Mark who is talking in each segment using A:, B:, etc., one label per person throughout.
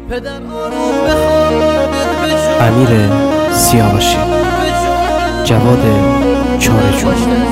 A: امیر سیاوشی، جواد چارجو.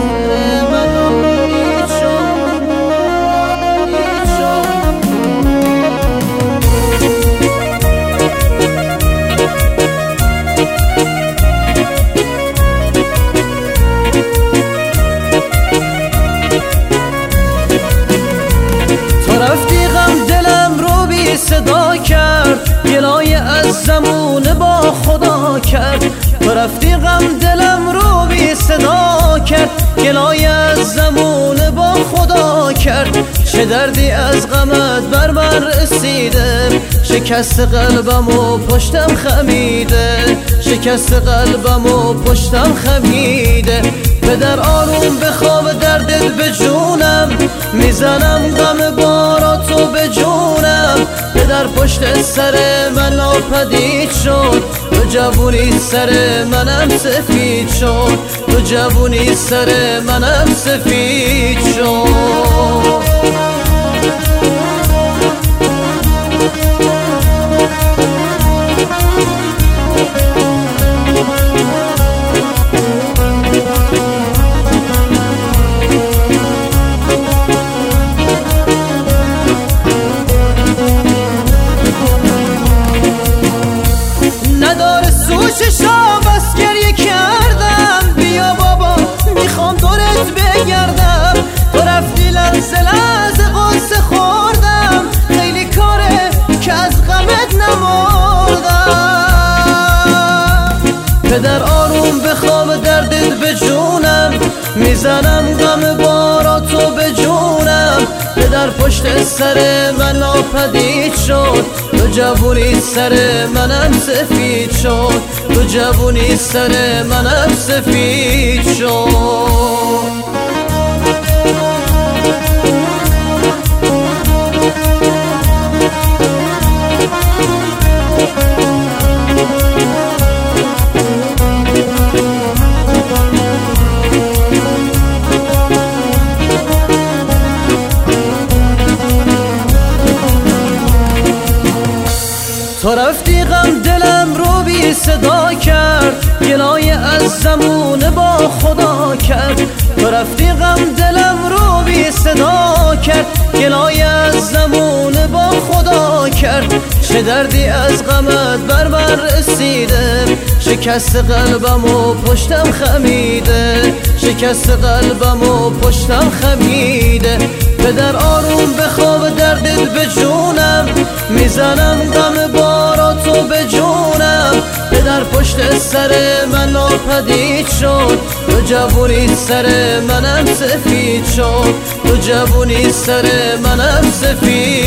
B: صدا کرد گلای از زمونه با خدا کرد. تو رفتی غم دلم رو بی صدا کرد، گلای از زمونه با خدا کرد. چه دردی از غمت بر من رسیده، شکست قلبم و پشتم خمیده، شکست قلبم و پشتم خمیده. پدر آروم بخواب دردت به جونم، میزنم غم باراتو به جونم. پدر پشت سر من ناپدید شد، تو جوونی سر منم سفید شد، تو جوونی سر منم سفید شد. چشام بس گریه کردم، بیا بابا میخوام دورت بگردم. تو رفتی لحظه لحظه قصه خوردم، خیلی کاره که از غمت نمردم. پدر آروم بخواب دردت به جونم، میزنم غم باراتو به جونم. پدر پشت سر من ناپدید شد، تو جوونی سر منم سفید شد، تو جوونی سر منم سفید شد. تو رفتی غم دلم رو بی صدا کرد، گلای از زمونه با خدا کرد. تو رفتی غم دلم رو بی صدا کرد، گلای از زمونه با خدا کرد. چه دردی از غمت بر من رسیده، شکست قلبم و پشتم خمیده، شکست قلبم و پشتم خمیده. پدر آروم بخواب دردت به جونم، میزنم غم باراتو به جونم. پدر پشت سر من ناپدید شد، تو جوونی سر منم سفید شد، تو جوونی سر منم سفید